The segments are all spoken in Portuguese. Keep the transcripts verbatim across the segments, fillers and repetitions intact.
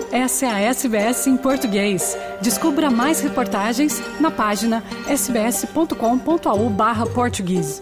Essa é a S B S em português. Descubra mais reportagens na página sbs.com.au barra português.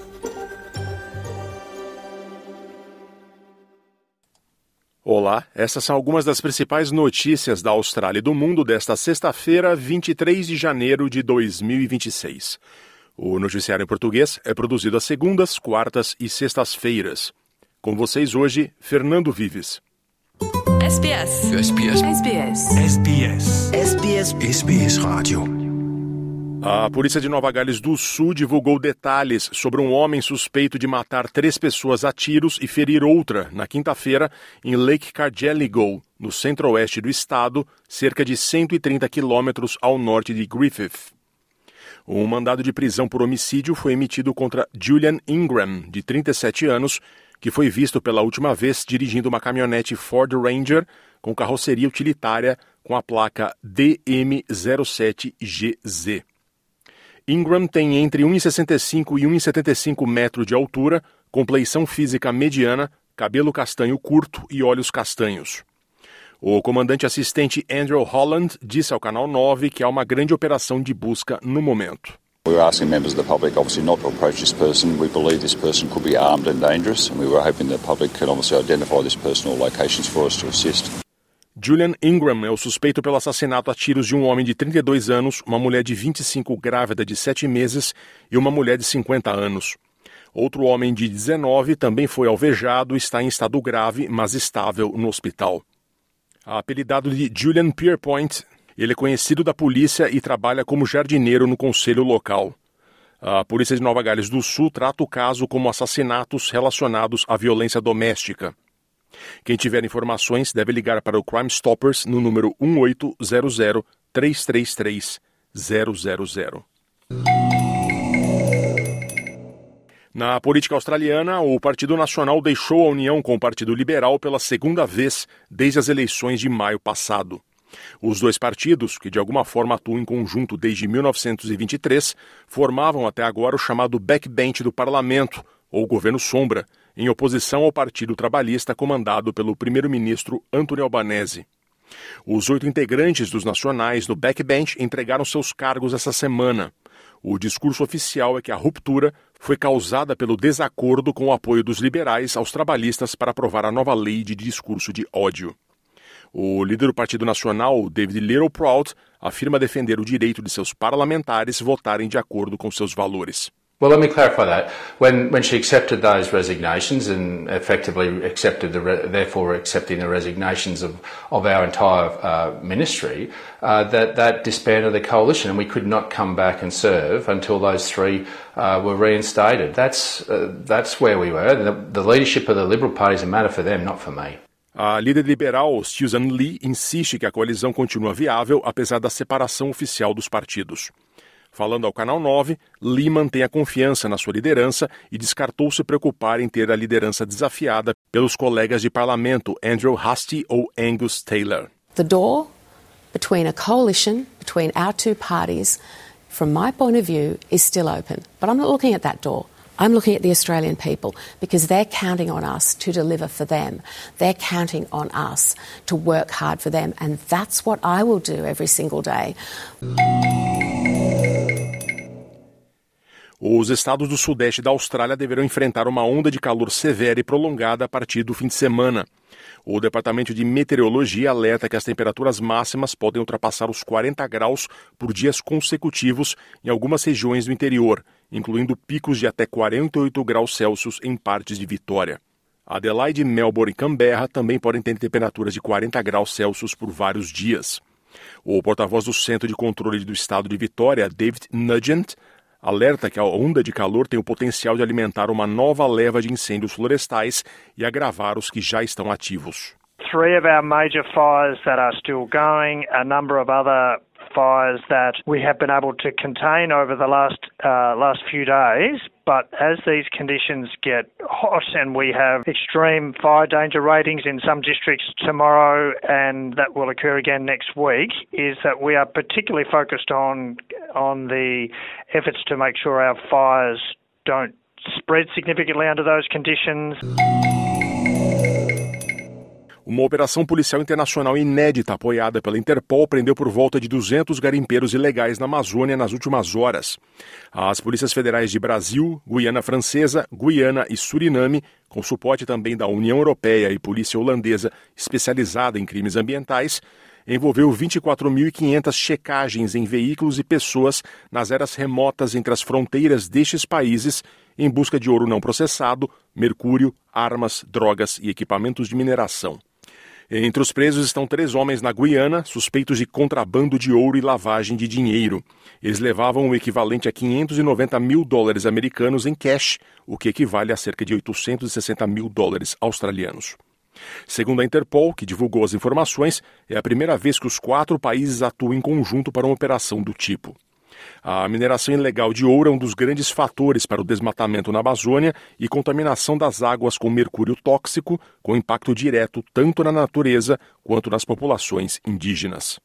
Olá, essas são algumas das principais notícias da Austrália e do mundo desta sexta-feira, vinte e três de janeiro de dois mil e vinte e seis. O noticiário em português é produzido às segundas, quartas e sextas-feiras. Com vocês hoje, Fernando Vives. S B S. S B S. S B S. S B S. S B S. S B S Rádio. A polícia de Nova Gales do Sul divulgou detalhes sobre um homem suspeito de matar três pessoas a tiros e ferir outra na quinta-feira em Lake Cargelligo, no centro-oeste do estado, cerca de cento e trinta quilômetros ao norte de Griffith. Um mandado de prisão por homicídio foi emitido contra Julian Ingram, de trinta e sete anos, que foi visto pela última vez dirigindo uma caminhonete Ford Ranger com carroceria utilitária com a placa D M zero sete G Z. Ingram tem entre um metro e sessenta e cinco e um metro e setenta e cinco metros de altura, compleição física mediana, cabelo castanho curto e olhos castanhos. O comandante assistente Andrew Holland disse ao Canal nove que há uma grande operação de busca no momento. We were asking members of the public obviously not to approach this person. We believe this person could be armed and dangerous, and we were hoping the public could obviously identify this person or locations for us to assist. Julian Ingram é o suspeito pelo assassinato a tiros de um homem de trinta e dois anos, uma mulher de vinte e cinco grávida de sete meses e uma mulher de cinquenta anos. Outro homem de dezenove também foi alvejado e está em estado grave, mas estável no hospital. Apelidado de Julian Pierpoint, ele é conhecido da polícia e trabalha como jardineiro no conselho local. A polícia de Nova Gales do Sul trata o caso como assassinatos relacionados à violência doméstica. Quem tiver informações deve ligar para o Crime Stoppers no número um oito zero zero, três três três, zero zero zero. Na política australiana, o Partido Nacional deixou a união com o Partido Liberal pela segunda vez desde as eleições de maio passado. Os dois partidos, que de alguma forma atuam em conjunto desde mil novecentos e vinte e três, formavam até agora o chamado backbench do parlamento, ou governo sombra, em oposição ao Partido Trabalhista comandado pelo primeiro-ministro Anthony Albanese. Os oito integrantes dos nacionais no backbench entregaram seus cargos essa semana. O discurso oficial é que a ruptura foi causada pelo desacordo com o apoio dos liberais aos trabalhistas para aprovar a nova lei de discurso de ódio. O líder do Partido Nacional, David Littleproud, afirma defender o direito de seus parlamentares votarem de acordo com seus valores. Well, let me clarify that. When when she accepted those resignations and effectively accepted the re- therefore accepting the resignations of, of our entire uh, ministry, uh, that that disbanded the coalition, and we could not come back and serve until those three uh, were reinstated. That's uh, that's where we were. The, the leadership of the Liberal Party is a matter for them, not for me. A líder liberal, Susan Lee, insiste que a coalizão continua viável apesar da separação oficial dos partidos. Falando ao Canal nove, Lee mantém a confiança na sua liderança e descartou se preocupar em ter a liderança desafiada pelos colegas de parlamento Andrew Hastie ou Angus Taylor. The door between a coalition, between our two parties, from my point of view, is still open. But I'm not looking at that door. I'm looking at the Australian people because they're counting on us to deliver for them. They're counting on us to work hard for them, and that's what I will do every single day. Os estados do sudeste da Austrália deverão enfrentar uma onda de calor severa e prolongada a partir do fim de semana. O Departamento de Meteorologia alerta que as temperaturas máximas podem ultrapassar os quarenta graus por dias consecutivos em algumas regiões do interior, incluindo picos de até quarenta e oito graus Celsius em partes de Vitória. Adelaide, Melbourne e Canberra também podem ter temperaturas de quarenta graus Celsius por vários dias. O porta-voz do Centro de Controle do Estado de Vitória, David Nugent, alerta que a onda de calor tem o potencial de alimentar uma nova leva de incêndios florestais e agravar os que já estão ativos. Three of our major fires that are still going, a number of other fires that we have been able to contain over the last uh, last few days, but as these conditions get hot and we have extreme fire danger ratings in some districts tomorrow and that will occur again next week, is that we are particularly focused on on the efforts to make sure our fires don't spread significantly under those conditions. Uma operação policial internacional inédita apoiada pela Interpol prendeu por volta de duzentos garimpeiros ilegais na Amazônia nas últimas horas. As polícias federais de Brasil, Guiana Francesa, Guiana e Suriname, com suporte também da União Europeia e polícia holandesa especializada em crimes ambientais, envolveu vinte e quatro mil e quinhentas checagens em veículos e pessoas nas áreas remotas entre as fronteiras destes países em busca de ouro não processado, mercúrio, armas, drogas e equipamentos de mineração. Entre os presos estão três homens na Guiana, suspeitos de contrabando de ouro e lavagem de dinheiro. Eles levavam o equivalente a quinhentos e noventa mil dólares americanos em cash, o que equivale a cerca de oitocentos e sessenta mil dólares australianos. Segundo a Interpol, que divulgou as informações, é a primeira vez que os quatro países atuam em conjunto para uma operação do tipo. A mineração ilegal de ouro é um dos grandes fatores para o desmatamento na Amazônia e contaminação das águas com mercúrio tóxico, com impacto direto tanto na natureza quanto nas populações indígenas.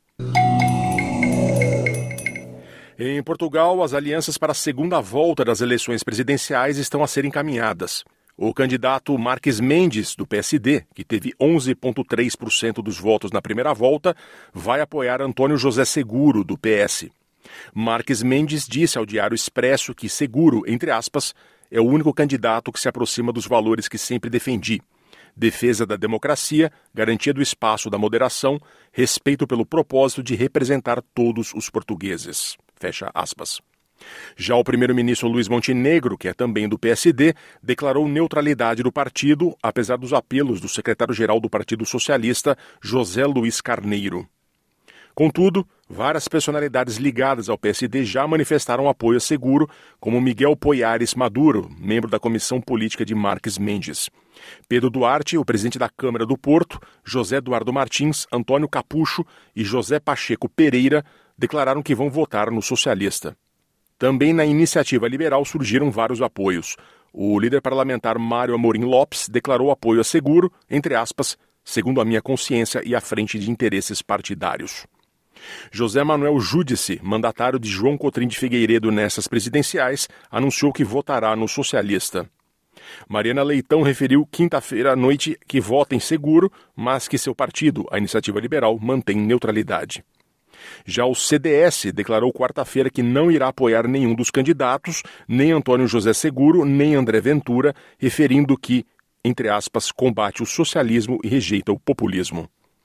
Em Portugal, as alianças para a segunda volta das eleições presidenciais estão a ser encaminhadas. O candidato Marques Mendes, do P S D, que teve onze vírgula três por cento dos votos na primeira volta, vai apoiar Antônio José Seguro, do P S. Marques Mendes disse ao Diário Expresso que Seguro, entre aspas, é o único candidato que se aproxima dos valores que sempre defendi. Defesa da democracia, garantia do espaço da moderação, respeito pelo propósito de representar todos os portugueses. Fecha aspas. Já o primeiro-ministro Luiz Montenegro, que é também do P S D, declarou neutralidade do partido, apesar dos apelos do secretário-geral do Partido Socialista, José Luiz Carneiro. Contudo, várias personalidades ligadas ao P S D já manifestaram apoio a Seguro, como Miguel Poiares Maduro, membro da Comissão Política de Marques Mendes. Pedro Duarte, o presidente da Câmara do Porto, José Eduardo Martins, Antônio Capucho e José Pacheco Pereira declararam que vão votar no socialista. Também na Iniciativa Liberal surgiram vários apoios. O líder parlamentar Mário Amorim Lopes declarou apoio a Seguro, entre aspas, segundo a minha consciência e à frente de interesses partidários. José Manuel Júdice, mandatário de João Cotrim de Figueiredo nessas presidenciais, anunciou que votará no socialista. Mariana Leitão referiu quinta-feira à noite que vota em Seguro, mas que seu partido, a Iniciativa Liberal, mantém neutralidade. Já o C D S declarou quarta-feira que não irá apoiar nenhum dos candidatos, nem Antônio José Seguro, nem André Ventura, referindo que, entre aspas, combate o socialismo e rejeita o populismo.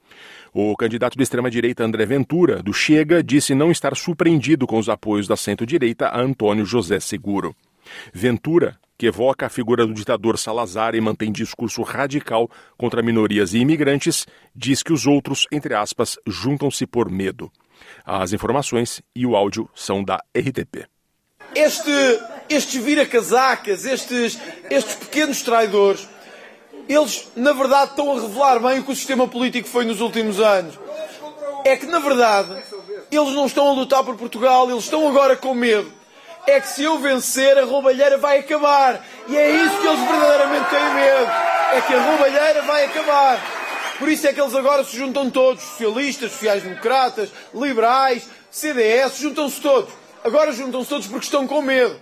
O candidato de extrema-direita André Ventura, do Chega, disse não estar surpreendido com os apoios da centro-direita a Antônio José Seguro. Ventura, que evoca a figura do ditador Salazar e mantém discurso radical contra minorias e imigrantes, diz que os outros, entre aspas, juntam-se por medo. As informações e o áudio são da R T P. Este, estes vira-casacas, estes, estes pequenos traidores, eles, na verdade, estão a revelar bem o que o sistema político foi nos últimos anos. É que, na verdade, eles não estão a lutar por Portugal, eles estão agora com medo. É que se eu vencer, a roubalheira vai acabar. E é isso que eles verdadeiramente têm medo. É que a roubalheira vai acabar. Por isso é que eles agora se juntam todos, socialistas, sociais-democratas, liberais, C D S, juntam-se todos. Agora juntam-se todos porque estão com medo.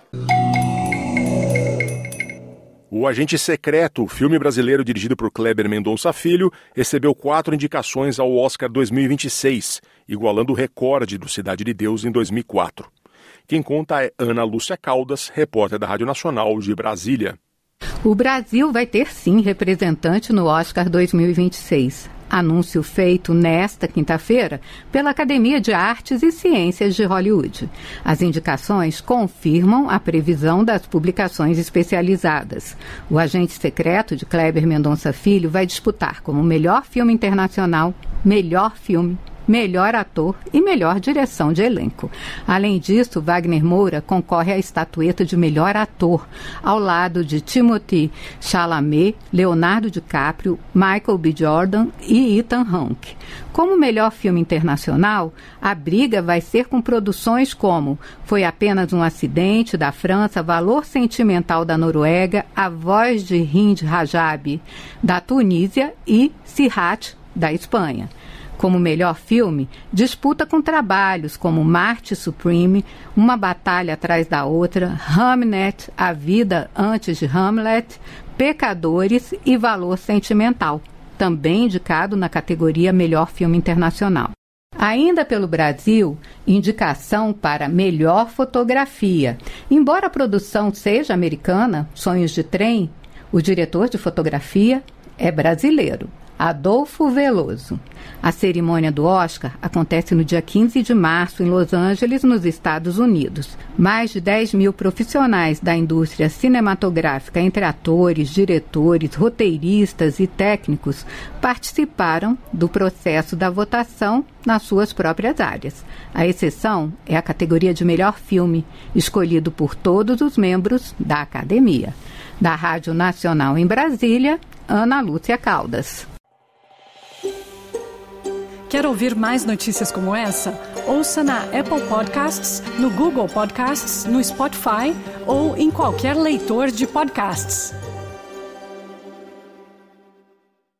O Agente Secreto, filme brasileiro dirigido por Kleber Mendonça Filho, recebeu quatro indicações ao Oscar dois mil e vinte e seis, igualando o recorde do Cidade de Deus em dois mil e quatro. Quem conta é Ana Lúcia Caldas, repórter da Rádio Nacional de Brasília. O Brasil vai ter sim representante no Oscar dois mil e vinte e seis. Anúncio feito nesta quinta-feira pela Academia de Artes e Ciências de Hollywood. As indicações confirmam a previsão das publicações especializadas. O Agente Secreto, de Kleber Mendonça Filho, vai disputar como melhor filme internacional, melhor filme, melhor ator e melhor direção de elenco. Além disso, Wagner Moura concorre à estatueta de melhor ator, ao lado de Timothée Chalamet, Leonardo DiCaprio, Michael B. Jordan e Ethan Hawke. Como melhor filme internacional, a briga vai ser com produções como Foi Apenas um Acidente, da França, Valor Sentimental, da Noruega, A Voz de Hind Rajabi, da Tunísia e Sihat, da Espanha. Como melhor filme, disputa com trabalhos como Marte Supreme, Uma Batalha Atrás da Outra, Hamnet, A Vida Antes de Hamlet, Pecadores e Valor Sentimental. também indicado na categoria Melhor Filme Internacional. Ainda pelo Brasil, indicação para Melhor Fotografia. Embora a produção seja americana, Sonhos de Trem, o diretor de fotografia é brasileiro, Adolfo Veloso. A cerimônia do Oscar acontece no dia quinze de março em Los Angeles, nos Estados Unidos. Mais de dez mil profissionais da indústria cinematográfica, entre atores, diretores, roteiristas e técnicos, participaram do processo da votação nas suas próprias áreas. A exceção é a categoria de melhor filme, escolhido por todos os membros da academia. Da Rádio Nacional em Brasília, Ana Lúcia Caldas. Quer ouvir mais notícias como essa? Ouça na Apple Podcasts, no Google Podcasts, no Spotify ou em qualquer leitor de podcasts.